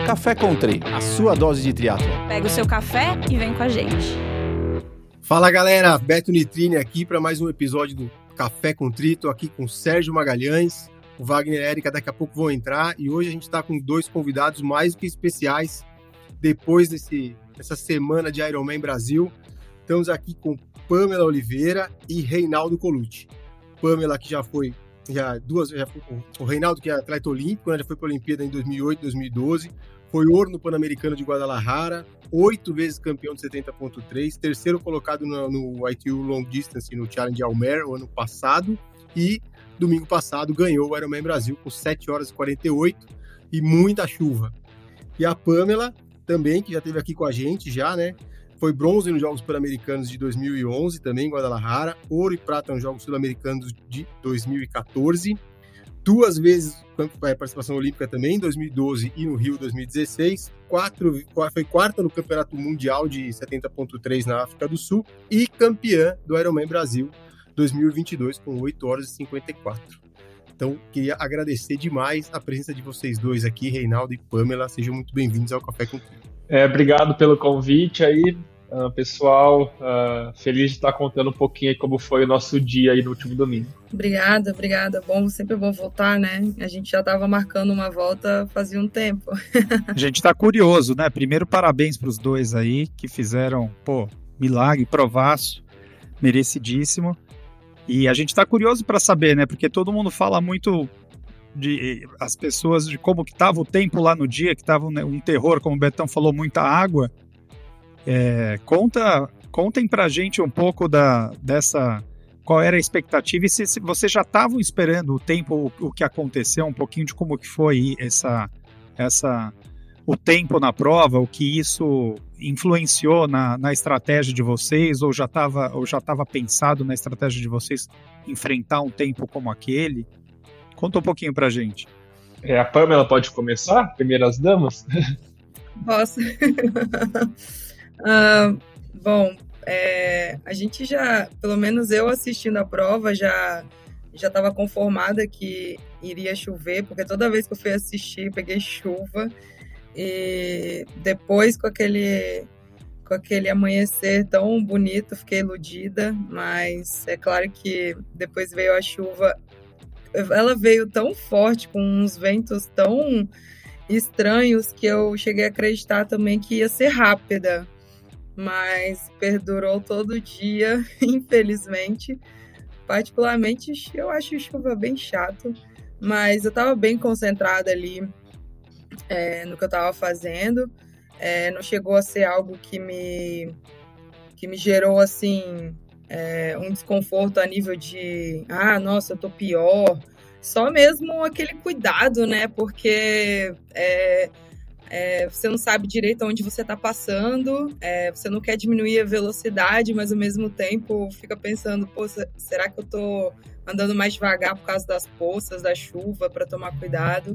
Café Country, a sua dose de triatlon. Pega o seu café e vem com a gente. Fala galera, Beto Nitrini aqui para mais um episódio do Café Country. Tô aqui com o Sérgio Magalhães, o Wagner e a Érica daqui a pouco vão entrar e hoje a gente está com dois convidados mais do que especiais depois dessa semana de Ironman Brasil. Estamos aqui com Pamela Oliveira e Reinaldo Colucci. Pamela que já foi o Reinaldo, que é atleta olímpico, né, já foi para a Olimpíada em 2008, 2012, foi ouro no Pan-Americano de Guadalajara, 8 vezes campeão de 70.3, terceiro colocado no ITU Long Distance no Challenge Almer o ano passado, e domingo passado ganhou o Ironman Brasil com 7 horas e 48 e muita chuva. E a Pamela também, que já esteve aqui com a gente já, né? Foi bronze nos Jogos Pan-Americanos de 2011, também em Guadalajara, ouro e prata nos Jogos Sul-Americanos de 2014, 2 vezes participação olímpica também, em 2012 e no Rio 2016, foi quarta no Campeonato Mundial de 70.3 na África do Sul e campeã do Ironman Brasil 2022 com 8 horas e 54. Então, queria agradecer demais a presença de vocês dois aqui, Reinaldo e Pamela. Sejam muito bem-vindos ao Café Country. Obrigado pelo convite aí, pessoal. Feliz de estar contando um pouquinho aí como foi o nosso dia aí no último domingo. Obrigada. Sempre bom voltar, né? A gente já estava marcando uma volta fazia um tempo. A gente está curioso, né? Primeiro, parabéns para os dois aí que fizeram, milagre, provaço, merecidíssimo. E a gente está curioso para saber, né? Porque todo mundo fala muito as pessoas de como que estava o tempo lá no dia, que estava um terror, como o Betão falou, muita água. Contem pra gente um pouco dessa, qual era a expectativa e se vocês já estavam esperando o tempo, o que aconteceu, um pouquinho de como que foi o tempo na prova, o que isso influenciou na estratégia de vocês, ou já estava pensado na estratégia de vocês enfrentar um tempo como aquele. Conta um pouquinho pra gente. A Pamela pode começar? Primeiras damas? Posso. Bom, a gente já, pelo menos eu assistindo a prova, já estava conformada que iria chover, porque toda vez que eu fui assistir, peguei chuva. E depois, com aquele amanhecer tão bonito, fiquei iludida, mas é claro que depois veio a chuva. Ela veio tão forte, com uns ventos tão estranhos, que eu cheguei a acreditar também que ia ser rápida, mas perdurou todo o dia, infelizmente. Particularmente, eu acho chuva bem chato, mas eu estava bem concentrada ali no que eu estava fazendo. Não chegou a ser algo que me gerou assim um desconforto a nível de nossa, eu tô pior. Só mesmo aquele cuidado, né? Porque você não sabe direito onde você está passando, você não quer diminuir a velocidade, mas ao mesmo tempo fica pensando, será que eu tô andando mais devagar por causa das poças, da chuva, para tomar cuidado?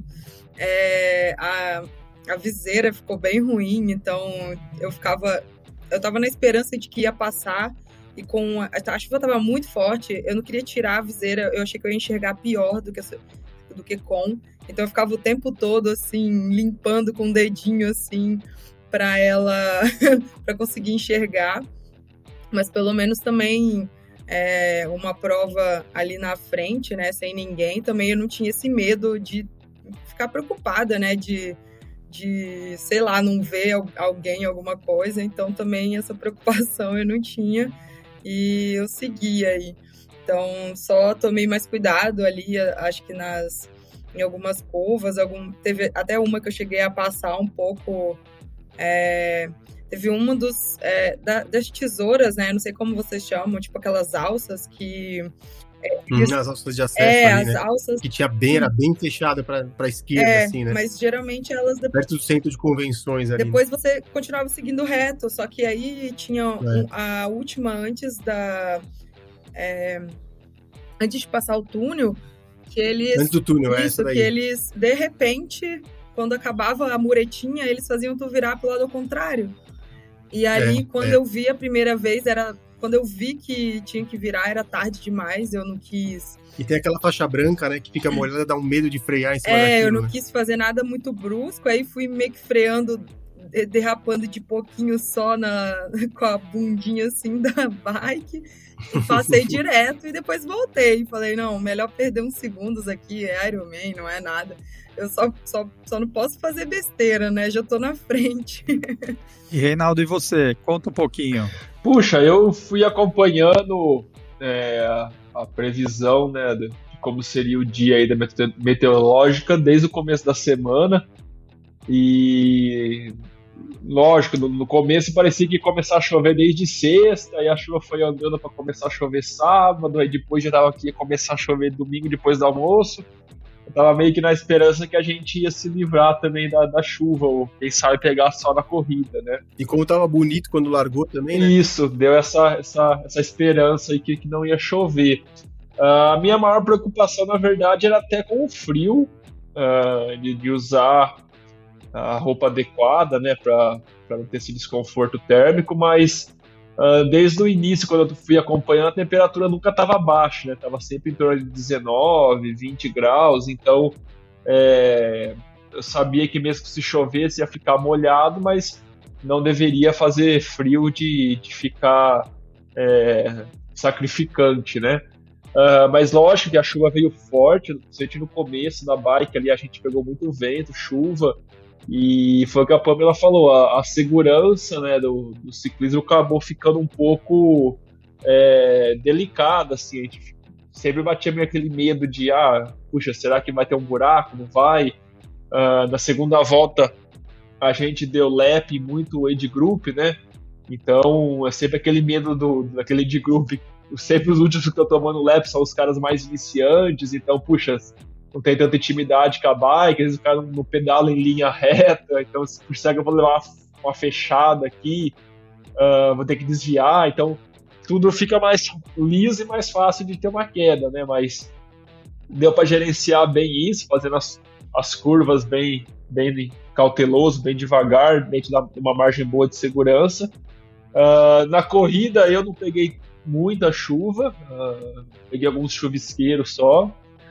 A viseira ficou bem ruim, então eu estava na esperança de que ia passar, e a chuva estava muito forte, eu não queria tirar a viseira, eu achei que eu ia enxergar pior do que com. Então eu ficava o tempo todo assim, limpando com o dedinho assim, para para conseguir enxergar. Mas pelo menos também uma prova ali na frente, né, sem ninguém, também eu não tinha esse medo de ficar preocupada, né, de sei lá, não ver alguém, alguma coisa. Então também essa preocupação eu não tinha e eu segui aí. Então só tomei mais cuidado ali, acho que em algumas curvas, teve até uma que eu cheguei a passar um pouco. Teve uma das tesouras, né? Não sei como vocês chamam, tipo aquelas alças que... As alças de acesso ali, as né? alças... Que era bem fechada para a esquerda, assim, né? Mas geralmente elas... Perto do centro de convenções ali. Depois você continuava seguindo reto, só que aí tinha a última antes de passar o túnel, que eles... Antes do túnel, isso, essa daí. Que eles, de repente, quando acabava a muretinha, eles faziam tu virar pro lado ao contrário. E ali, quando eu vi a primeira vez, era quando eu vi que tinha que virar, era tarde demais, eu não quis... E tem aquela faixa branca, né, que fica molhada, dá um medo de frear em cima daquilo. Eu não quis fazer nada muito brusco, aí fui meio que freando, derrapando de pouquinho só com a bundinha assim da bike, e passei direto e depois voltei. Falei, não, melhor perder uns segundos aqui, é Ironman, não é nada. Eu só não posso fazer besteira, né? Já tô na frente. E Reinaldo, e você? Conta um pouquinho. Puxa, eu fui acompanhando a previsão, né, de como seria o dia aí da meteorológica desde o começo da semana. E lógico, no começo parecia que ia começar a chover desde sexta, aí a chuva foi andando para começar a chover sábado, aí depois já tava que ia começar a chover domingo depois do almoço. Eu tava meio que na esperança que a gente ia se livrar também da chuva, ou quem sabe pegar só na corrida, né? E como tava bonito quando largou também, né? Isso, deu essa esperança aí que não ia chover. A minha maior preocupação, na verdade, era até com o frio, de usar a roupa adequada, né, para não ter esse desconforto térmico, mas desde o início, quando eu fui acompanhando, a temperatura nunca estava baixa, né, estava sempre em torno de 19, 20 graus, então eu sabia que mesmo que se chovesse ia ficar molhado, mas não deveria fazer frio de ficar sacrificante, né. Mas lógico que a chuva veio forte, principalmente no começo da bike ali, a gente pegou muito vento, chuva, e foi o que a Pamela falou, a segurança, né, do ciclismo acabou ficando um pouco delicada, assim, a gente sempre batia meio aquele medo de, puxa, será que vai ter um buraco, não vai? Na segunda volta a gente deu lap muito age group, né, então é sempre aquele medo daquele age group, sempre os últimos que estão tomando lap são os caras mais iniciantes, então, puxa, não tem tanta intimidade com a bike, às vezes o cara não pedala em linha reta, então se por cego eu vou levar uma fechada aqui, vou ter que desviar, então tudo fica mais liso e mais fácil de ter uma queda, né? Mas deu para gerenciar bem isso, fazendo as curvas bem cauteloso, bem devagar, dentro de uma margem boa de segurança. Na corrida eu não peguei muita chuva, peguei alguns chuvisqueiros só.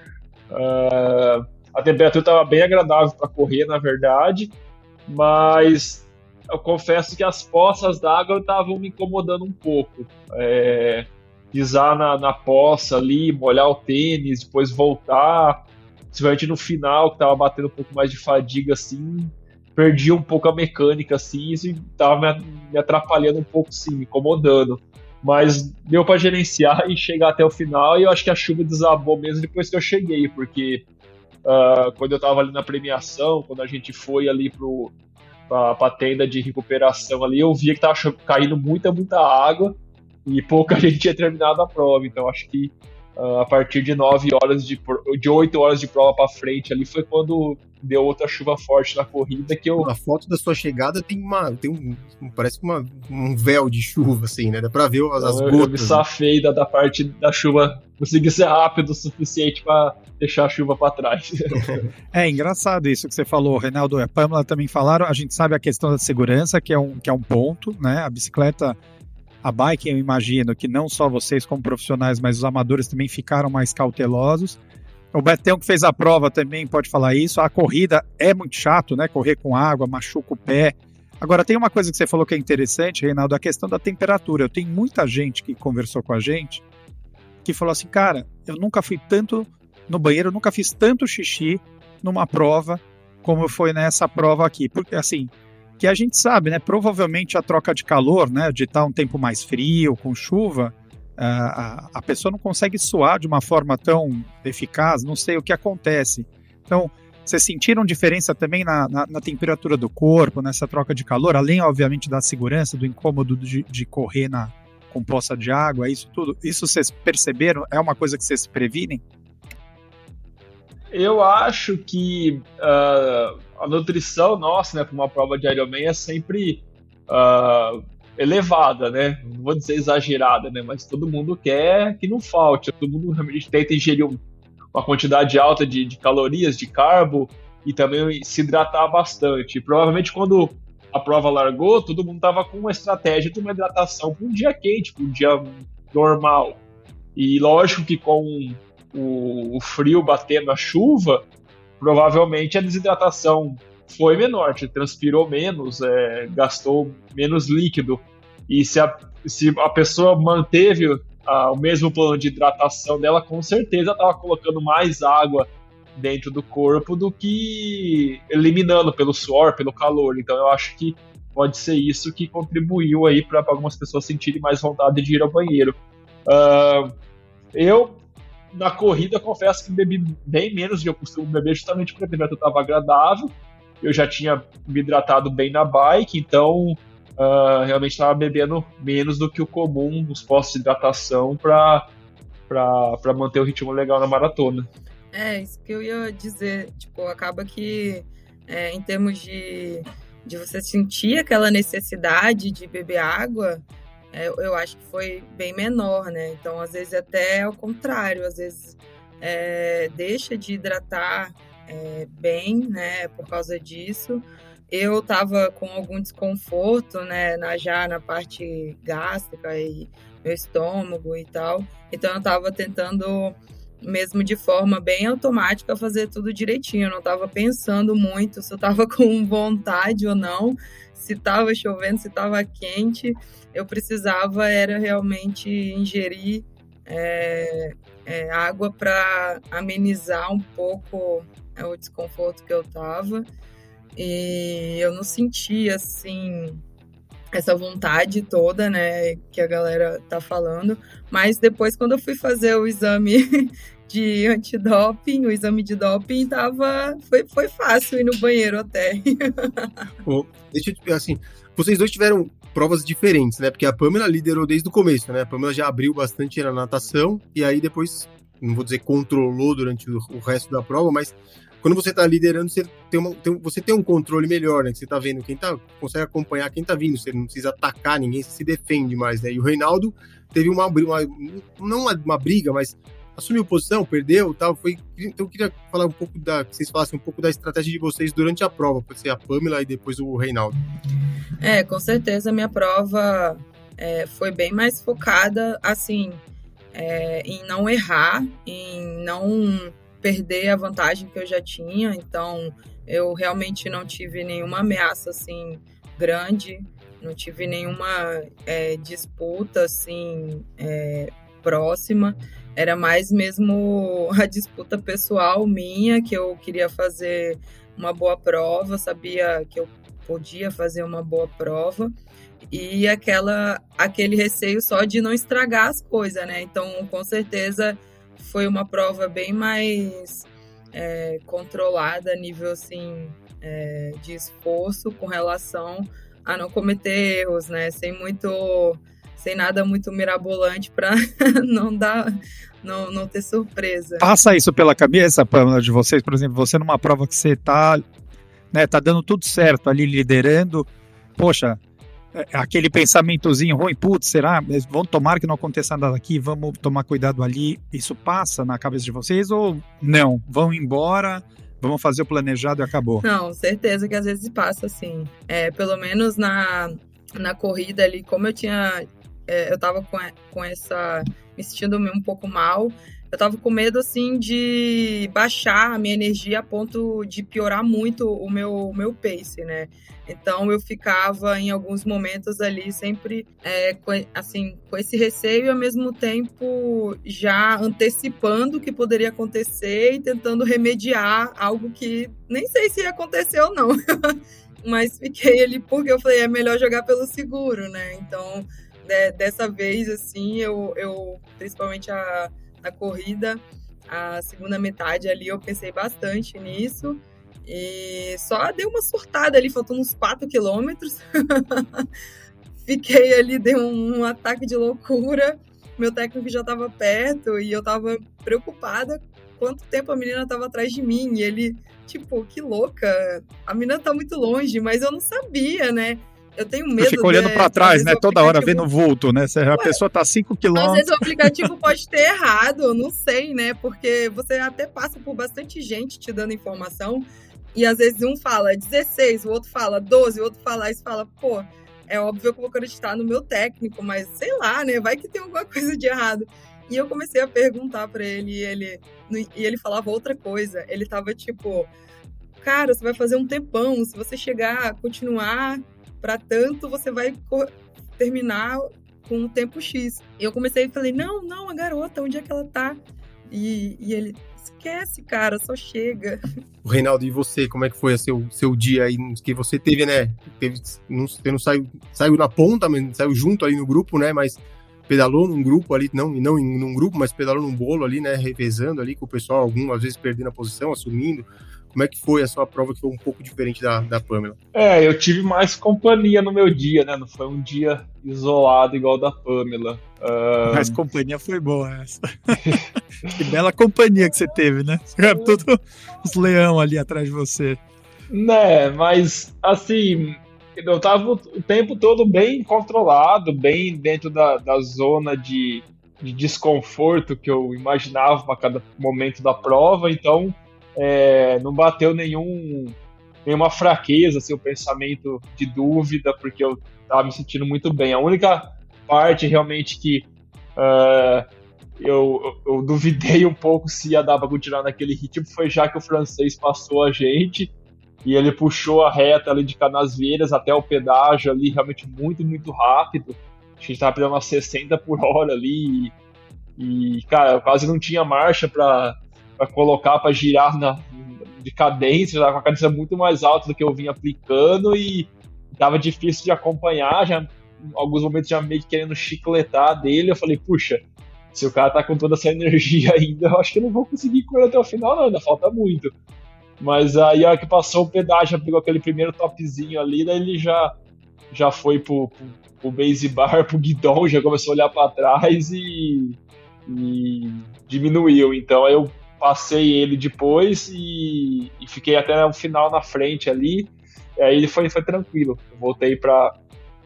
A temperatura estava bem agradável para correr, na verdade, mas eu confesso que as poças d'água estavam me incomodando um pouco. Pisar na poça ali, molhar o tênis, depois voltar, principalmente no final, que estava batendo um pouco mais de fadiga, assim, perdi um pouco a mecânica, assim, isso estava me atrapalhando um pouco, sim, me incomodando. Mas deu para gerenciar e chegar até o final, e eu acho que a chuva desabou mesmo depois que eu cheguei, porque quando eu estava ali na premiação, quando a gente foi ali para a tenda de recuperação ali, eu via que estava caindo muita água e pouca gente tinha terminado a prova, então acho que a partir de 8 horas de prova para frente ali foi quando deu outra chuva forte na corrida que eu... A foto da sua chegada tem parece um véu de chuva, assim, né? Dá pra ver as gotas. Eu me safei da parte da chuva, consegui ser rápido o suficiente para deixar a chuva para trás. É engraçado isso que você falou, Reinaldo. A Pamela também falaram, a gente sabe a questão da segurança, que é um ponto, né? A bicicleta, a bike, eu imagino que não só vocês como profissionais, mas os amadores também ficaram mais cautelosos. O Betão que fez a prova também pode falar isso. A corrida é muito chato, né? Correr com água, machuca o pé. Agora, tem uma coisa que você falou que é interessante, Reinaldo, a questão da temperatura. Eu tenho muita gente que conversou com a gente que falou assim, cara, eu nunca fui tanto no banheiro, eu nunca fiz tanto xixi numa prova como foi nessa prova aqui. Porque, assim, que a gente sabe, né? Provavelmente a troca de calor, né? De estar um tempo mais frio, com chuva, a pessoa não consegue suar de uma forma tão eficaz, não sei o que acontece. Então, vocês sentiram diferença também na temperatura do corpo, nessa troca de calor, além, obviamente, da segurança, do incômodo de correr com poça de água, isso tudo? Isso vocês perceberam? É uma coisa que vocês previnem? Eu acho que a nutrição nossa, né, para uma prova de Ironman é sempre elevada, né? Não vou dizer exagerada, né? Mas todo mundo quer que não falte. Todo mundo realmente tenta ingerir uma quantidade alta de calorias, de carbo e também se hidratar bastante. E provavelmente quando a prova largou, todo mundo tava com uma estratégia de uma hidratação para um dia quente, para um dia normal. E lógico que com o frio batendo a chuva, provavelmente a desidratação foi menor, transpirou menos, gastou menos líquido. E se a pessoa manteve o mesmo plano de hidratação dela, com certeza estava colocando mais água dentro do corpo do que eliminando pelo suor, pelo calor. Então eu acho que pode ser isso que contribuiu aí para algumas pessoas sentirem mais vontade de ir ao banheiro. Eu, na corrida, confesso que bebi bem menos do que eu costumo beber, justamente porque a temperatura estava agradável. Eu já tinha me hidratado bem na bike, então realmente estava bebendo menos do que o comum nos postos de hidratação para manter o ritmo legal na maratona. Isso que eu ia dizer. Tipo, acaba que em termos de você sentir aquela necessidade de beber água, eu acho que foi bem menor, né? Então, às vezes, até ao contrário. Às vezes, deixa de hidratar bem, né? Por causa disso. Eu tava com algum desconforto, né? Já na parte gástrica e meu estômago e tal. Então, eu tava tentando, mesmo de forma bem automática, fazer tudo direitinho. Eu não tava pensando muito se eu tava com vontade ou não, se tava chovendo, se tava quente. Eu precisava era realmente ingerir água para amenizar um pouco o desconforto que eu tava. E eu não sentia, assim, essa vontade toda, né, que a galera tá falando. Mas depois, quando eu fui fazer o exame de antidoping, o exame de doping, foi fácil ir no banheiro até. Deixa eu, assim, vocês dois tiveram provas diferentes, né? Porque a Pamela liderou desde o começo, né? A Pamela já abriu bastante na natação e aí depois, não vou dizer controlou durante o resto da prova, mas quando você tá liderando, você tem um controle melhor, né? Que você tá vendo consegue acompanhar quem tá vindo, você não precisa atacar ninguém, você se defende mais, né? E o Reinaldo teve não uma briga, mas assumiu posição, perdeu e tal. Então eu queria falar que vocês falassem um pouco da estratégia de vocês durante a prova, pode ser a Pamela e depois o Reinaldo. Com certeza a minha prova foi bem mais focada, assim, em não errar, em não perder a vantagem que eu já tinha. Então, eu realmente não tive nenhuma ameaça, assim, grande, não tive nenhuma disputa, assim, próxima. Era mais mesmo a disputa pessoal minha, que eu queria fazer uma boa prova, sabia que eu podia fazer uma boa prova, e aquele receio só de não estragar as coisas, né? Então, com certeza, foi uma prova bem mais controlada a nível, assim, de esforço com relação a não cometer erros, né? Sem nada muito mirabolante para não ter surpresa. Passa isso pela cabeça, Pamela, de vocês, por exemplo, você numa prova que você tá dando tudo certo ali, liderando, poxa, aquele pensamentozinho ruim, putz, será? Vamos tomar que não aconteça nada aqui, vamos tomar cuidado ali. Isso passa na cabeça de vocês ou não? Vão embora, vamos fazer o planejado e acabou? Não, certeza que às vezes passa, assim. Pelo menos na corrida ali, como eu tava com essa, me sentindo um pouco mal, eu tava com medo, assim, de baixar a minha energia a ponto de piorar muito o meu pace, né? Então, eu ficava, em alguns momentos ali, sempre com esse receio e, ao mesmo tempo, já antecipando o que poderia acontecer e tentando remediar algo que nem sei se ia acontecer ou não. Mas fiquei ali porque eu falei, é melhor jogar pelo seguro, né? Então, dessa vez, assim, eu principalmente na corrida, a segunda metade ali, eu pensei bastante nisso. E só dei uma surtada ali, faltando uns 4 quilômetros. Fiquei ali, dei um ataque de loucura. Meu técnico já estava perto e eu estava preocupada quanto tempo a menina estava atrás de mim. E ele, tipo, que louca, a menina tá muito longe, mas eu não sabia, né? Eu tenho medo. Você fica olhando para trás, né? Toda hora vendo o vulto, né? A pessoa tá 5 quilômetros. Às vezes o aplicativo pode ter errado, eu não sei, né? Porque você até passa por bastante gente te dando informação. E às vezes um fala 16, o outro fala 12, o outro fala isso, fala, pô, é óbvio que eu vou acreditar no meu técnico, mas sei lá, né? Vai que tem alguma coisa de errado. E eu comecei a perguntar pra ele e ele falava outra coisa. Ele tava tipo, cara, você vai fazer um tempão, se você chegar, continuar pra tanto, você vai terminar com um tempo X. E eu comecei e falei, não, a garota, onde é que ela tá? E ele, esquece, cara, só chega. O Reinaldo, e você, como é que foi seu dia aí, que você teve, né? Você não saiu na ponta, mas saiu junto ali no grupo, né? Mas pedalou num grupo ali, não num grupo, mas pedalou num bolo ali, né? Revezando ali com o pessoal, algumas vezes perdendo a posição, assumindo. Como é que foi a sua prova, que foi um pouco diferente da Pamela? Eu tive mais companhia no meu dia, né? Não foi um dia isolado igual o da Pamela. Mas companhia foi boa essa. Que bela companhia que você teve, né? Todos os leão ali atrás de você. Né, mas assim, eu tava o tempo todo bem controlado, bem dentro da zona de desconforto que eu imaginava a cada momento da prova, então não bateu nenhuma fraqueza, assim, o pensamento de dúvida, porque eu tava me sentindo muito bem. A única parte realmente que eu duvidei um pouco se ia dar pra continuar naquele ritmo foi já que o francês passou a gente e ele puxou a reta ali de Canasvieiras até o pedágio ali, realmente muito, muito rápido. A gente tava pedalando a 60 por hora ali e cara, eu quase não tinha marcha pra colocar, pra girar de cadência, já com a cadência muito mais alta do que eu vinha aplicando e tava difícil de acompanhar, já em alguns momentos já meio que querendo chicletar dele. Eu falei, puxa, se o cara tá com toda essa energia ainda, eu acho que eu não vou conseguir correr até o final não, ainda falta muito. Mas aí a hora que passou o pedágio, já pegou aquele primeiro topzinho ali, daí ele já foi pro base bar, pro guidão, já começou a olhar pra trás e diminuiu. Então aí eu passei ele depois e fiquei até o final na frente ali. E aí ele foi tranquilo. Eu voltei pra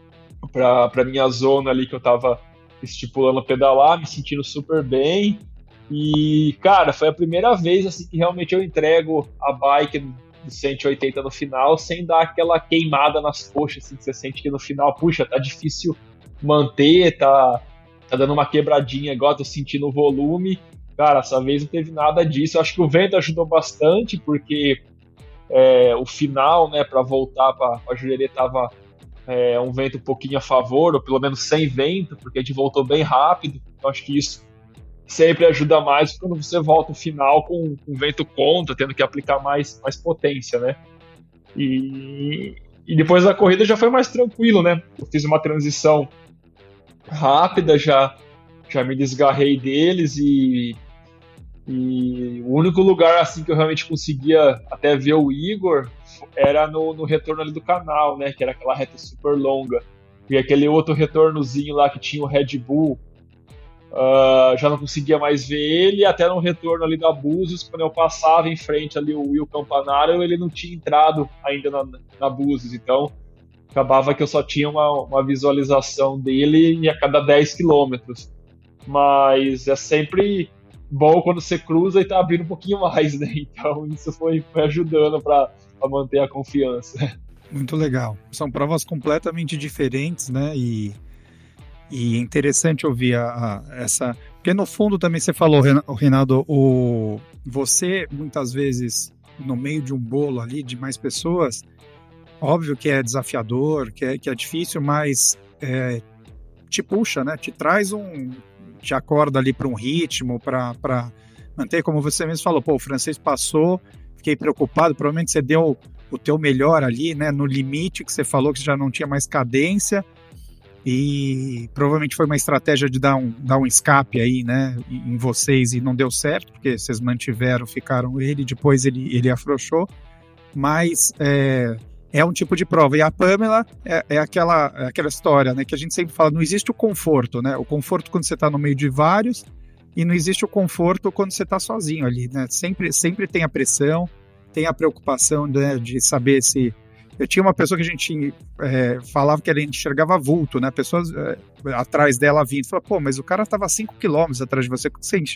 minha zona ali que eu tava estipulando pedalar, me sentindo super bem. E, cara, foi a primeira vez assim, que realmente eu entrego a bike de 180 no final sem dar aquela queimada nas coxas, assim, que você sente que no final, puxa, tá difícil manter, tá dando uma quebradinha igual, tô sentindo o volume. Cara, essa vez não teve nada disso. Eu acho que o vento ajudou bastante, porque o final, né, para voltar para Jurerê tava um vento um pouquinho a favor, ou pelo menos sem vento, porque a gente voltou bem rápido. Então acho que isso sempre ajuda mais quando você volta o final com vento contra, tendo que aplicar mais potência, né? E depois da corrida já foi mais tranquilo, né? Eu fiz uma transição rápida, já me desgarrei deles e o único lugar assim que eu realmente conseguia até ver o Igor era no retorno ali do canal, né? Que era aquela reta super longa. E aquele outro retornozinho lá que tinha o Red Bull, já não conseguia mais ver ele, até no retorno ali da Búzios, quando eu passava em frente ali o Will Campanaro, ele não tinha entrado ainda na Búzios, então acabava que eu só tinha uma visualização dele a cada 10 quilômetros. Mas é sempre bom quando você cruza e tá abrindo um pouquinho mais, né? Então isso foi ajudando para manter a confiança. Muito legal. São provas completamente diferentes, né? E é interessante ouvir essa... Porque no fundo também você falou, Reinaldo, você muitas vezes no meio de um bolo ali de mais pessoas, óbvio que é desafiador, que é difícil, mas te puxa, né? Te acorda ali para um ritmo, para manter, como você mesmo falou, o francês passou, fiquei preocupado, provavelmente você deu o teu melhor ali, né, no limite que você falou que já não tinha mais cadência, e provavelmente foi uma estratégia de dar um escape aí, né, em vocês, e não deu certo, porque vocês mantiveram, ficaram ele, depois ele afrouxou, mas é um tipo de prova. E a Pamela é aquela história, né, que a gente sempre fala, não existe o conforto, né? O conforto quando você está no meio de vários, e não existe o conforto quando você está sozinho ali, né? Sempre tem a pressão, tem a preocupação, né, de saber se... Eu tinha uma pessoa que a gente falava que ela enxergava vulto, né? Pessoas atrás dela vindo. Falava, mas o cara estava 5 km atrás de você. Você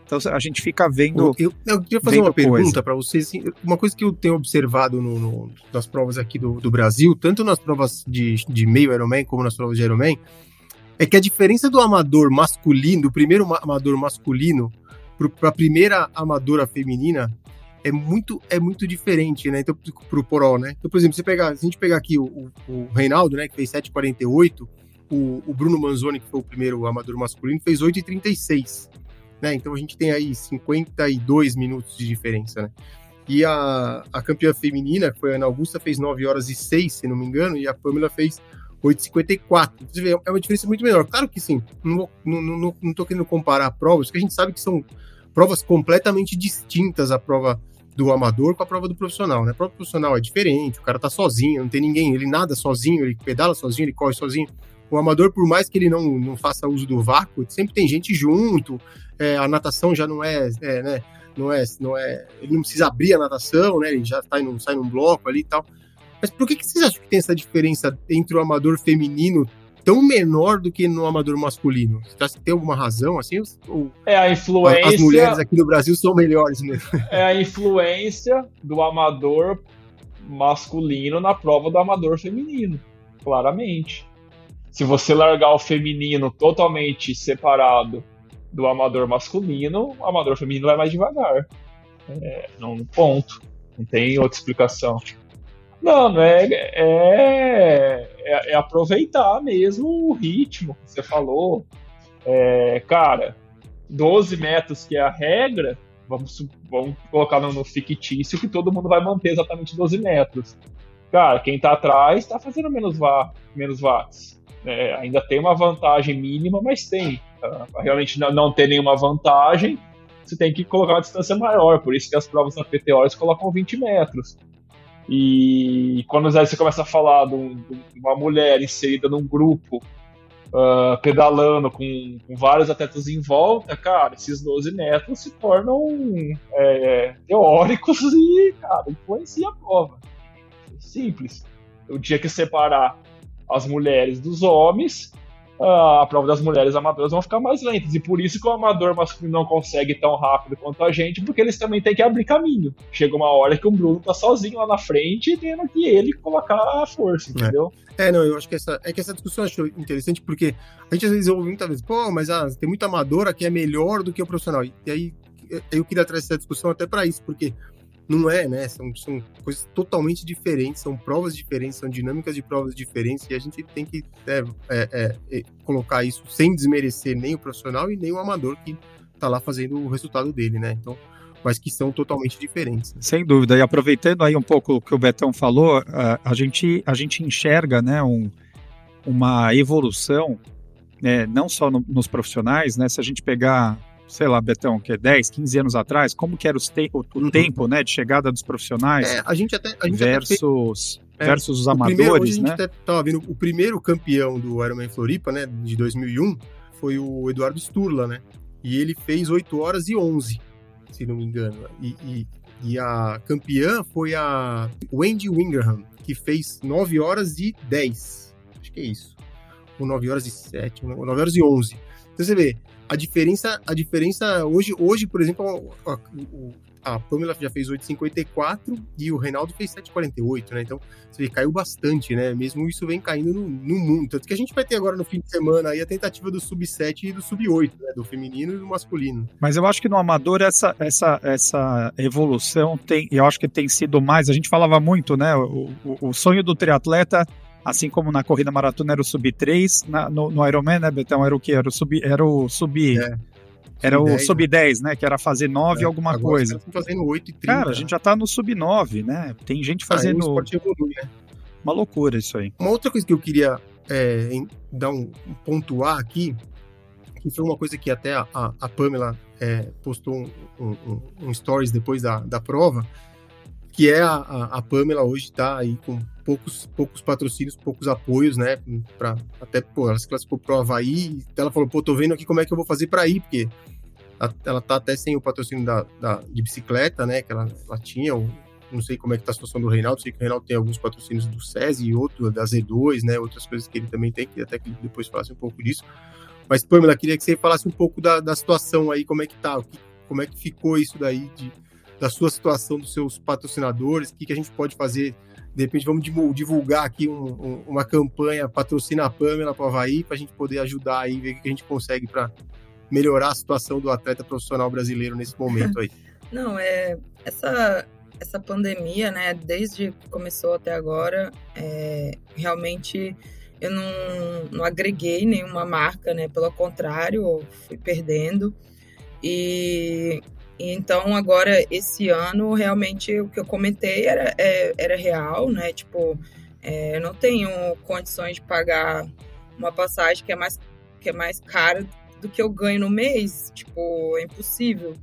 Então a gente fica vendo. Eu queria fazer uma pergunta coisa para vocês. Assim, uma coisa que eu tenho observado nas provas aqui do Brasil, tanto nas provas de meio Ironman como nas provas de Ironman, é que a diferença do amador masculino, do primeiro amador masculino para a primeira amadora feminina é muito diferente, né? Então, pro Poró, né? Então, por exemplo, se a gente pegar aqui o Reinaldo, né, que fez 7,48, o Bruno Manzoni, que foi o primeiro amador masculino, fez 8,36, né? Então a gente tem aí 52 minutos de diferença, né? E a campeã feminina, que foi a Ana Augusta, fez 9 horas e 6, se não me engano, e a Pamela fez 8,54. Você vê, é uma diferença muito menor. Claro que sim, não tô querendo comparar provas, porque a gente sabe que são provas completamente distintas, a prova do amador com a prova do profissional, né? A prova do profissional é diferente, o cara tá sozinho, não tem ninguém, ele nada sozinho, ele pedala sozinho, ele corre sozinho. O amador, por mais que ele não faça uso do vácuo, sempre tem gente junto, a natação já não é, né? Não é, ele não precisa abrir a natação, né? Ele já sai num bloco ali e tal. Mas por que vocês acham que tem essa diferença entre o amador feminino tão menor do que no amador masculino? Você tem alguma razão, assim? Ou a influência... As mulheres aqui no Brasil são melhores mesmo. É a influência do amador masculino na prova do amador feminino, claramente. Se você largar o feminino totalmente separado do amador masculino, o amador feminino vai mais devagar. Não, ponto. Não tem outra explicação. Não é aproveitar mesmo o ritmo que você falou. Cara, 12 metros que é a regra, vamos colocar no fictício que todo mundo vai manter exatamente 12 metros. Cara, quem tá atrás tá fazendo menos watts. Ainda tem uma vantagem mínima, mas tem. Realmente não ter nenhuma vantagem, você tem que colocar uma distância maior. Por isso que as provas na PTO eles colocam 20 metros. E quando você começa a falar de uma mulher inserida num grupo, pedalando com vários atletas em volta, cara, esses 12 metros se tornam teóricos e, cara, influencia a prova. Simples. O dia que separar as mulheres dos homens, a prova das mulheres amadoras vão ficar mais lentas, e por isso que o amador masculino não consegue tão rápido quanto a gente, porque eles também têm que abrir caminho. Chega uma hora que o Bruno tá sozinho lá na frente e tendo que ele colocar a força, entendeu? Não, eu acho que essa discussão eu acho interessante, porque a gente às vezes ouve muitas vezes, mas tem muita amadora que é melhor do que o profissional, e aí eu queria trazer essa discussão até para isso, porque não é, né? São coisas totalmente diferentes, são provas diferentes, são dinâmicas de provas diferentes, e a gente tem que colocar isso sem desmerecer nem o profissional e nem o amador que tá lá fazendo o resultado dele, né? Então, mas que são totalmente diferentes. Né? Sem dúvida. E aproveitando aí um pouco o que o Betão falou, a gente enxerga, né, uma evolução, não só nos profissionais, né? Se a gente pegar, sei lá, Betão, que é 10, 15 anos atrás, como que era o tempo, né, de chegada dos profissionais versus os amadores, né? A gente estava vendo o primeiro campeão do Ironman Floripa, né, de 2001, foi o Eduardo Sturla, né? E ele fez 8 horas e 11, se não me engano. E a campeã foi a Wendy Wingerham, que fez 9 horas e 10. Acho que é isso. Ou 9 horas e 7, ou 9 horas e 11. Então você vê, a diferença hoje, por exemplo, a Pamela já fez 8,54 e o Reinaldo fez 7,48, né? Então, você vê, caiu bastante, né? Mesmo isso vem caindo no mundo. Tanto que a gente vai ter agora no fim de semana aí a tentativa do sub-7 e do sub-8, né? Do feminino e do masculino. Mas eu acho que no amador essa evolução eu acho que tem sido mais, a gente falava muito, né? O sonho do triatleta, assim como na corrida maratona era o sub-3, no Ironman, né, Betão, era o quê? Era o sub-10, né? Que era fazer 9 alguma coisa. Estão fazendo 8,30. Cara, a gente já tá no sub-9, né? Tem gente fazendo... o esporte evolui, né? Uma loucura isso aí. Uma outra coisa que eu queria pontuar aqui, que foi uma coisa que até a Pamela postou um stories depois da prova, que é a Pamela hoje está aí com poucos patrocínios, poucos apoios, né, ela se classificou pro Havaí, ela falou, tô vendo aqui como é que eu vou fazer para ir, porque ela tá até sem o patrocínio de bicicleta, né, que ela tinha, não sei como é que tá a situação do Reinaldo, sei que o Reinaldo tem alguns patrocínios do SESI e outro da Z2, né, outras coisas que ele também tem, que até que depois falasse um pouco disso, mas Pamela, queria que você falasse um pouco da situação aí, como é que tá, como é que ficou isso daí da sua situação, dos seus patrocinadores, o que a gente pode fazer. De repente, vamos divulgar aqui uma campanha, patrocina a Pamela para o Avaí, para a gente poder ajudar aí, ver o que a gente consegue para melhorar a situação do atleta profissional brasileiro nesse momento aí. Não, essa pandemia, né, desde que começou até agora, realmente eu não agreguei nenhuma marca, né, pelo contrário, eu fui perdendo. E então, agora, esse ano, realmente, o que eu comentei era real, né? Tipo, eu não tenho condições de pagar uma passagem que é mais cara do que eu ganho no mês. Tipo, é impossível.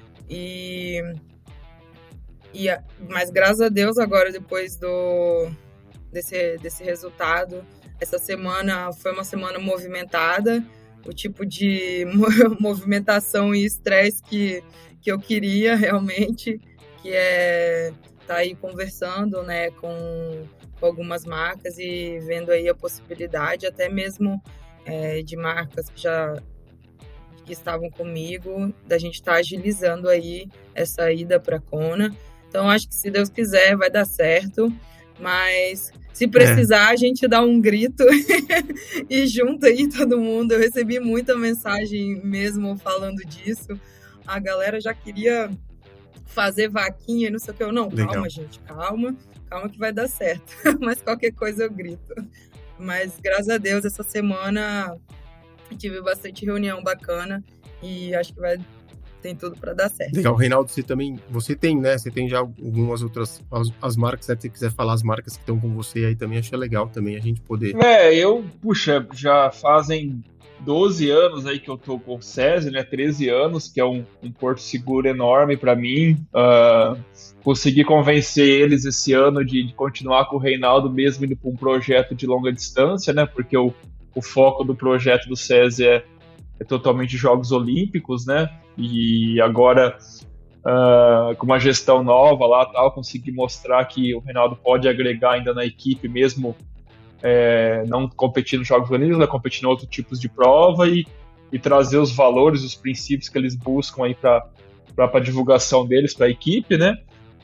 Mas, graças a Deus, agora, depois desse resultado, essa semana foi uma semana movimentada. O tipo de movimentação e estresse que eu queria realmente, que é estar aí conversando, né, com algumas marcas e vendo aí a possibilidade, até mesmo de marcas que estavam comigo, da gente estar agilizando aí essa ida para Kona. Então, acho que se Deus quiser, vai dar certo, mas se precisar, a gente dá um grito e junta aí todo mundo. Eu recebi muita mensagem mesmo falando disso. A galera já queria fazer vaquinha e não sei o que. Não, legal. Calma, gente, calma que vai dar certo. Mas qualquer coisa eu grito. Mas, graças a Deus, essa semana tive bastante reunião bacana e acho que tem tudo para dar certo. Legal, Reinaldo, você tem, né? Você tem já algumas outras, as marcas, né? Se você quiser falar as marcas que estão com você aí também, acho legal também a gente poder... já fazem 12 anos aí que eu tô com o SESI, né? 13 anos, que é um porto seguro enorme para mim. Consegui convencer eles esse ano de continuar com o Reinaldo, mesmo indo para um projeto de longa distância, né? Porque o foco do projeto do SESI é totalmente Jogos Olímpicos, né? E agora, com uma gestão nova lá, consegui mostrar que o Reinaldo pode agregar ainda na equipe, mesmo não competindo nos Jogos Olímpicos, né? Competindo em outros tipos de prova e trazer os valores, os princípios que eles buscam aí para a divulgação deles para a equipe, né?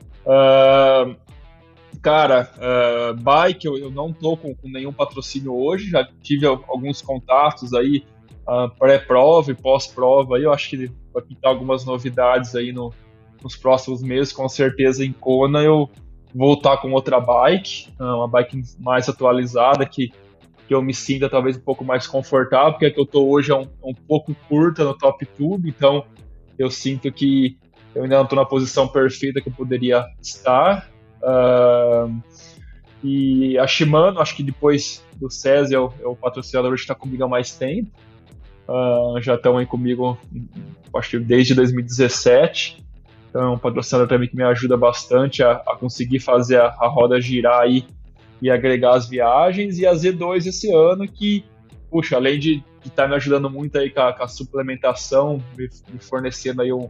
Bike, eu não tô com nenhum patrocínio hoje, já tive alguns contatos aí, pré-prova e pós-prova, aí eu acho que vai pintar algumas novidades aí nos próximos meses, com certeza em Kona eu vou estar com outra bike, uma bike mais atualizada, que eu me sinta talvez um pouco mais confortável, porque a que eu tô hoje é um pouco curta no top tube, então eu sinto que eu ainda não estou na posição perfeita que eu poderia estar. E a Shimano, acho que depois do SESI é o patrocinador que está comigo há mais tempo. Já estão aí comigo, acho que desde 2017. Então é um patrocinador também que me ajuda bastante a conseguir fazer a roda girar aí e agregar as viagens. E a Z2 esse ano que, puxa, além de estar me ajudando muito aí com a suplementação, me fornecendo aí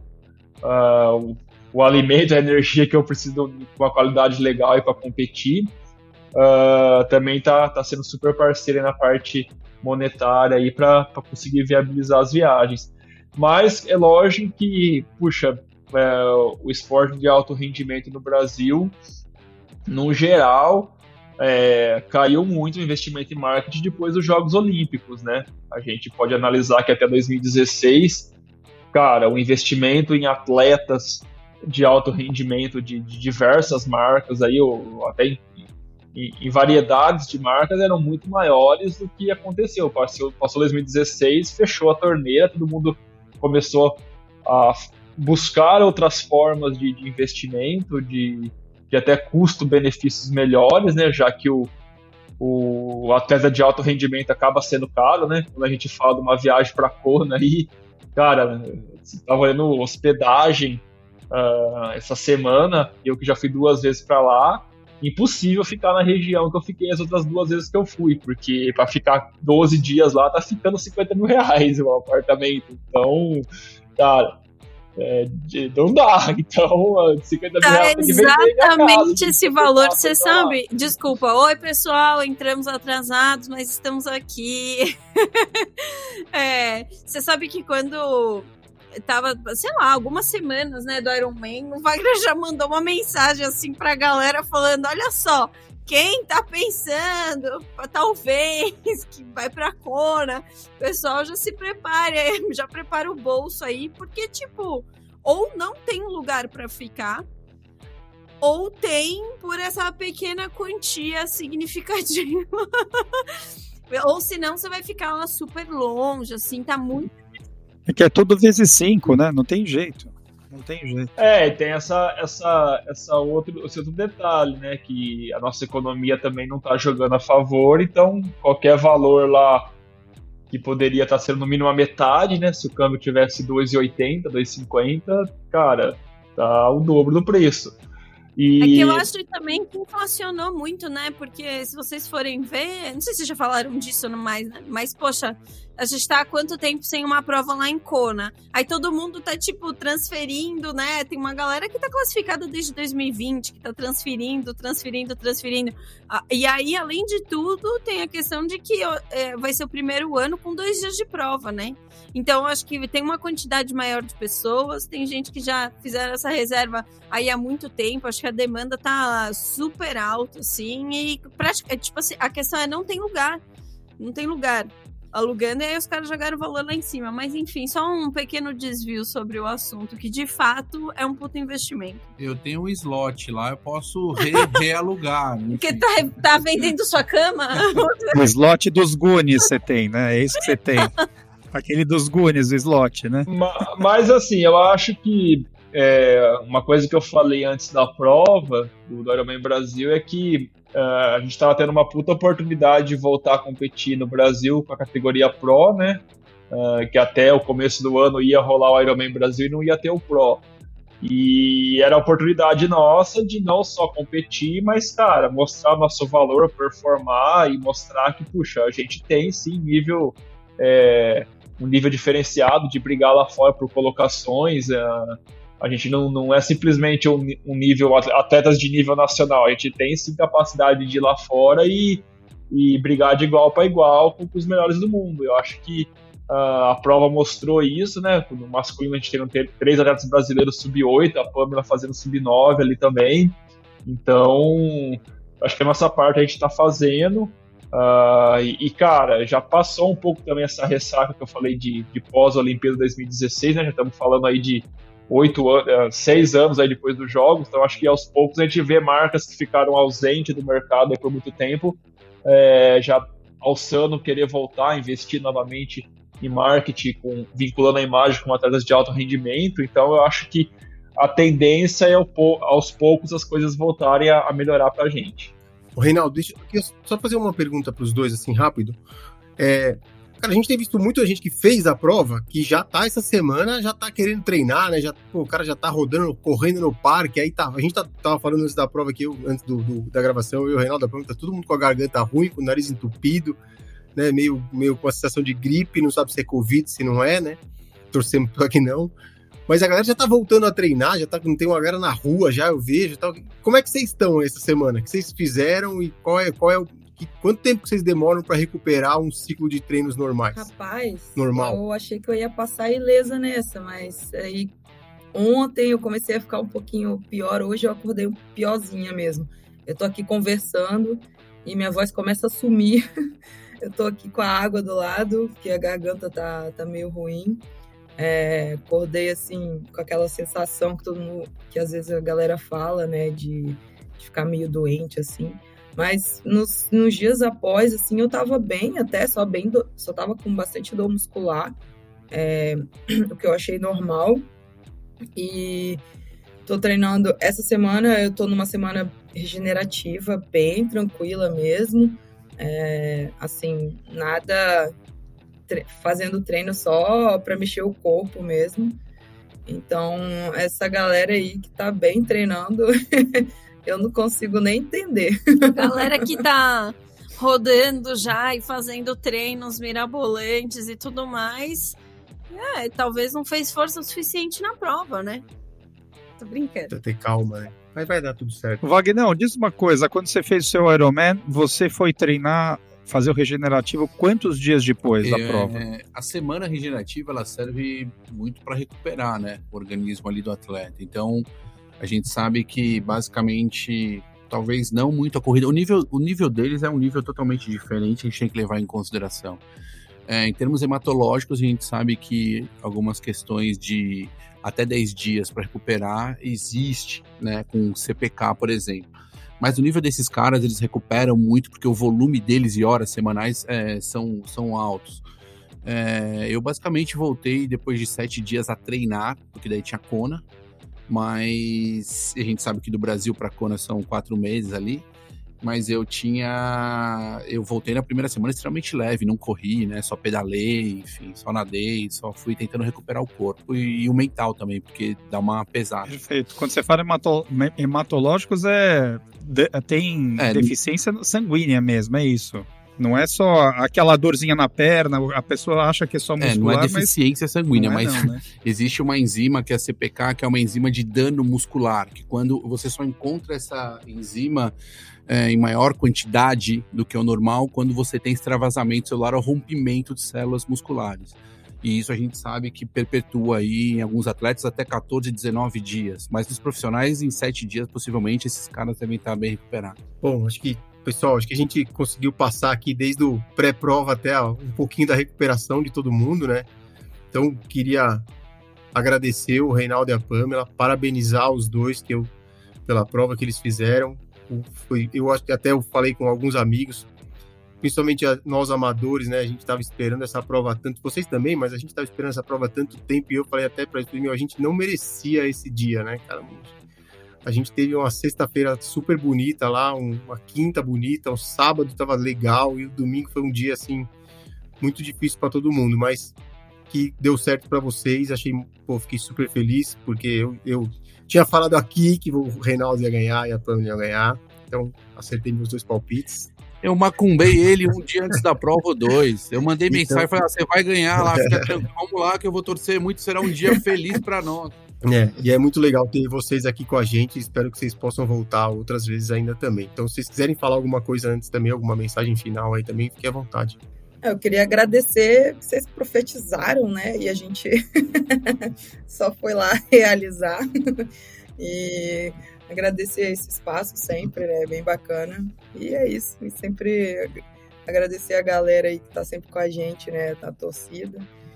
o alimento, a energia que eu preciso com uma qualidade legal para competir, também está sendo super parceira na parte monetária aí para conseguir viabilizar as viagens. Mas é lógico que, puxa, o esporte de alto rendimento no Brasil, no geral, caiu muito o investimento em marketing depois dos Jogos Olímpicos, né? A gente pode analisar que até 2016, cara, o investimento em atletas de alto rendimento de diversas marcas, aí, até em variedades de marcas, eram muito maiores do que aconteceu. Passou 2016, fechou a torneira, todo mundo começou a buscar outras formas de investimento, de até custo-benefícios melhores, né? Já que o atleta de alto rendimento acaba sendo caro, né? Quando a gente fala de uma viagem para Kona aí, cara, você tá olhando hospedagem essa semana, eu que já fui 2 vezes para lá, impossível ficar na região que eu fiquei as outras 2 vezes que eu fui, porque para ficar 12 dias lá tá ficando 50 mil reais o apartamento. Então, cara, não dá. Então, 50 mil reais tem que vender exatamente esse valor, você você sabe. Desculpa, oi pessoal, entramos atrasados, mas estamos aqui. Você sabe que quando tava, sei lá, algumas semanas, né, do Ironman, o Wagner já mandou uma mensagem assim pra galera falando, olha só, quem tá pensando, talvez, que vai pra Kona, o pessoal já se prepare, já prepara o bolso aí, porque, tipo, ou não tem lugar pra ficar, ou tem por essa pequena quantia significativa. Ou senão você vai ficar lá super longe, assim, tá muito... É que é tudo vezes 5, né? Não tem jeito. Não tem jeito. E tem esse outro detalhe, né? Que a nossa economia também não tá jogando a favor, então qualquer valor lá que poderia estar sendo no mínimo a metade, né? Se o câmbio tivesse 2,80, 2,50, cara, tá o dobro do preço. É que eu acho também que inflacionou muito, né? Porque se vocês forem ver, não sei se vocês já falaram disso mais, né? Mas, poxa, a gente tá há quanto tempo sem uma prova lá em Kona? Aí todo mundo tá, tipo, transferindo, né? Tem uma galera que tá classificada desde 2020, que tá transferindo. E aí, além de tudo, tem a questão de que vai ser o primeiro ano com 2 dias de prova, né? Então, acho que tem uma quantidade maior de pessoas, tem gente que já fizeram essa reserva aí há muito tempo, acho que a demanda tá super alta, assim, e tipo assim, a questão é não tem lugar alugando, e aí os caras jogaram o valor lá em cima, mas enfim, só um pequeno desvio sobre o assunto, que de fato é um puto investimento. Eu tenho um slot lá, eu posso realugar. Porque tá vendendo sua cama? O slot dos Goonies você tem, né? É isso que você tem. Aquele dos Goonies, o slot, né? Mas assim, eu acho que uma coisa que eu falei antes da prova do Ironman Brasil é que a gente estava tendo uma puta oportunidade de voltar a competir no Brasil com a categoria Pro, né? Que até o começo do ano ia rolar o Ironman Brasil e não ia ter o Pro. E era a oportunidade nossa de não só competir, mas, cara, mostrar nosso valor, performar e mostrar que, puxa, a gente tem sim um nível diferenciado de brigar lá fora por colocações. A gente não é simplesmente um nível, atletas de nível nacional, a gente tem sim capacidade de ir lá fora e brigar de igual para igual com os melhores do mundo. Eu acho que a prova mostrou isso, né? No masculino a gente tem 3 atletas brasileiros sub-8, a Pamela fazendo sub-9 ali também. Então, acho que a nossa parte a gente está fazendo. Cara, já passou um pouco também essa ressaca que eu falei de pós-Olimpíada 2016, né? Já estamos falando aí de 6 anos aí depois dos jogos, então acho que aos poucos a gente vê marcas que ficaram ausentes do mercado aí por muito tempo, já alçando querer voltar, investir novamente em marketing, vinculando a imagem com atletas de alto rendimento. Então eu acho que a tendência é aos poucos as coisas voltarem a melhorar pra gente. Reinaldo, deixa eu só fazer uma pergunta para os dois, assim, rápido. Cara, a gente tem visto muita gente que fez a prova, que já tá essa semana, já tá querendo treinar, né? O cara já tá rodando, correndo no parque, aí tá. A gente tava falando antes da prova aqui, antes da gravação, eu e o Reinaldo, da prova, tá todo mundo com a garganta ruim, com o nariz entupido, né? Meio com a sensação de gripe, não sabe se é Covid, se não é, né? Torcemos pra que não. Mas a galera já tá voltando a treinar, não tem uma galera na rua já, eu vejo. Tá. Como é que vocês estão essa semana? O que vocês fizeram e quanto tempo que vocês demoram para recuperar um ciclo de treinos normais? Rapaz, normal. Eu achei que eu ia passar ilesa nessa, mas aí ontem eu comecei a ficar um pouquinho pior, hoje eu acordei piorzinha mesmo. Eu tô aqui conversando e minha voz começa a sumir. Eu tô aqui com a água do lado, porque a garganta tá meio ruim. Acordei assim com aquela sensação que às vezes a galera fala, né, de ficar meio doente assim, mas nos dias após assim eu tava bem, até só tava com bastante dor muscular, o que eu achei normal, e tô treinando essa semana. Eu tô numa semana regenerativa bem tranquila mesmo, assim, nada fazendo treino só para mexer o corpo mesmo. Então, essa galera aí que tá bem treinando, eu não consigo nem entender. Galera que tá rodando já e fazendo treinos mirabolantes e tudo mais, talvez não fez força o suficiente na prova, né? Tô brincando. Tem que ter calma, né? Mas vai dar tudo certo. Wagner, diz uma coisa, quando você fez o seu Ironman, você foi treinar fazer o regenerativo quantos dias depois da prova? A semana regenerativa ela serve muito para recuperar, né, o organismo ali do atleta. Então, a gente sabe que basicamente, talvez não muito a corrida. O nível deles é um nível totalmente diferente, a gente tem que levar em consideração. Em termos hematológicos, a gente sabe que algumas questões de até 10 dias para recuperar existe, né, com CPK, por exemplo. Mas o nível desses caras, eles recuperam muito porque o volume deles e horas semanais são altos. Eu basicamente voltei depois de 7 dias a treinar, porque daí tinha Kona, mas a gente sabe que do Brasil para Kona são 4 meses ali. Mas eu voltei na primeira semana extremamente leve, não corri, né, só pedalei, enfim, só nadei, só fui tentando recuperar o corpo e o mental também, porque dá uma pesada. Perfeito. Quando você fala hematológicos, tem deficiência sanguínea mesmo, é isso. Não é só aquela dorzinha na perna, a pessoa acha que é só muscular, não é deficiência sanguínea, mas não, né? Existe uma enzima que é a CPK, que é uma enzima de dano muscular, que quando você só encontra essa enzima em maior quantidade do que o normal, quando você tem extravasamento celular ou rompimento de células musculares. E isso a gente sabe que perpetua aí em alguns atletas até 14, 19 dias. Mas nos profissionais, em 7 dias, possivelmente, esses caras devem estar bem recuperados. Bom, pessoal, acho que a gente conseguiu passar aqui desde o pré-prova até um pouquinho da recuperação de todo mundo, né? Então, queria agradecer o Reinaldo e a Pamela, parabenizar os dois pela prova que eles fizeram. Eu acho que até eu falei com alguns amigos, principalmente nós amadores, né? A gente estava esperando essa prova há tanto, vocês também, mas a gente estava esperando essa prova há tanto tempo e eu falei até para eles, a gente não merecia esse dia, né, cara? A gente teve uma sexta-feira super bonita lá, uma quinta bonita, o sábado estava legal e o domingo foi um dia, assim, muito difícil para todo mundo, mas que deu certo para vocês, fiquei super feliz, porque eu tinha falado aqui que o Reinaldo ia ganhar e a Pamela ia ganhar, então acertei meus 2 palpites. Eu macumbei ele um dia antes da prova ou 2. Eu mandei mensagem e falei, você vai ganhar lá, fica tranquilo, vamos lá que eu vou torcer muito, será um dia feliz para nós. E é muito legal ter vocês aqui com a gente, espero que vocês possam voltar outras vezes ainda também. Então, se vocês quiserem falar alguma coisa antes também, alguma mensagem final aí também, fique à vontade. Eu queria agradecer, vocês profetizaram, né? E a gente só foi lá realizar. E agradecer esse espaço sempre, né? Bem bacana. E é isso. E sempre agradecer a galera aí que tá sempre com a gente, né? Na torcida.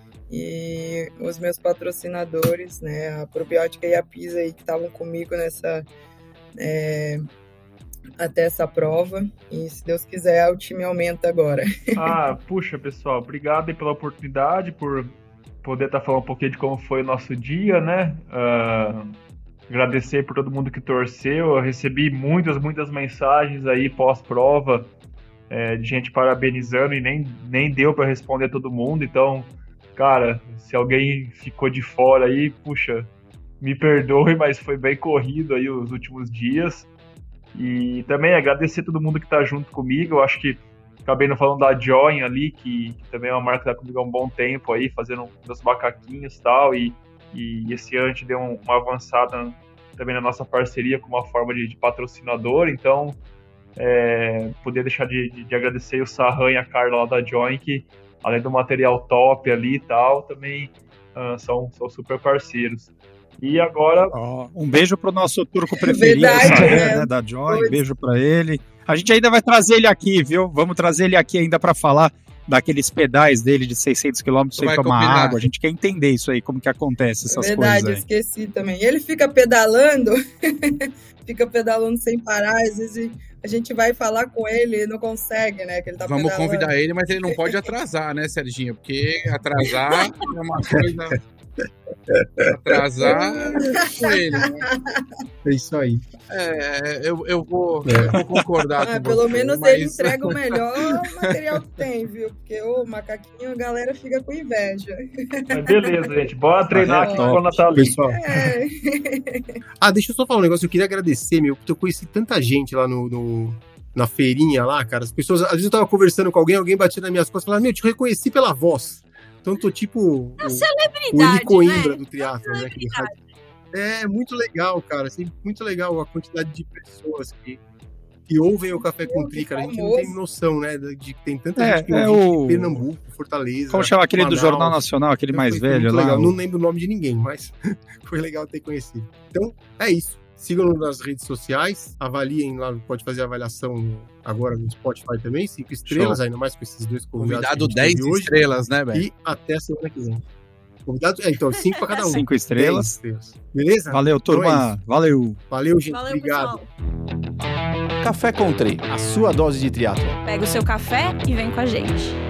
E os meus patrocinadores, né? A Probiótica e a Pisa aí que estavam comigo até essa prova, e se Deus quiser o time aumenta agora. Puxa, pessoal, obrigado aí pela oportunidade, por poder estar falando um pouquinho de como foi o nosso dia, né? Agradecer por todo mundo que torceu. Eu recebi muitas mensagens aí pós-prova de gente parabenizando e nem deu para responder todo mundo, então, cara, se alguém ficou de fora aí, puxa, me perdoe, mas foi bem corrido aí os últimos dias. E também agradecer todo mundo que tá junto comigo. Eu acho que acabei não falando da Join ali, que também é uma marca que tá comigo há um bom tempo aí, fazendo meus macaquinhos e tal. E esse ano a gente deu uma avançada também na nossa parceria com uma forma de patrocinador. Então, poder deixar de agradecer o Sarran e a Carla lá da Join, que além do material top ali e tal, também são super parceiros. E agora... um beijo pro nosso turco preferido, né, da Joy, um beijo pra ele. A gente ainda vai trazer ele aqui, viu? Vamos trazer ele aqui ainda pra falar daqueles pedais dele de 600 km sem tomar água. A gente quer entender isso aí, como que acontece essas coisas aí. Verdade, esqueci também. E ele fica pedalando, sem parar, às vezes a gente vai falar com ele e não consegue, né? Que ele tá Vamos pedalando. convidar ele, mas ele não pode atrasar, né, Serginho? Porque atrasar é uma coisa... Atrasar com ele, né? É isso aí. Eu vou concordar com pelo você, menos mas... ele entrega o melhor material que tem, viu? Porque o macaquinho, a galera fica com inveja. Mas beleza, gente. Bora treinar aqui com a Natália. Pessoal. Deixa eu só falar um negócio. Eu queria agradecer, porque eu conheci tanta gente lá na feirinha lá, cara. As pessoas, às vezes eu tava conversando com alguém batia nas minhas costas e falava, te reconheci pela voz. Então tô tipo o Eli Coimbra, né? Do triatlo, né? É muito legal, cara, assim, muito legal a quantidade de pessoas que ouvem o Café com Tri, cara. A gente não tem noção, né? De que tem tanta gente que ouve em Pernambuco, Fortaleza. Como chama aquele Manaus, do Jornal Nacional, aquele mais velho lá? Legal. Não lembro o nome de ninguém, mas foi legal ter conhecido. Então, é isso. Sigam-nos nas redes sociais, avaliem lá, pode fazer avaliação agora no Spotify também, 5 estrelas, ainda mais com esses dois convidados. Convidado 10 estrelas, né, velho? E até a semana que vem. Convidado, então, 5 para cada um. 5 estrelas. 10 estrelas. Beleza? Valeu, turma. Então Valeu. Valeu, gente. Valeu, Obrigado. pessoal. Café com Tri, a sua dose de triatlo. Pega o seu café e vem com a gente.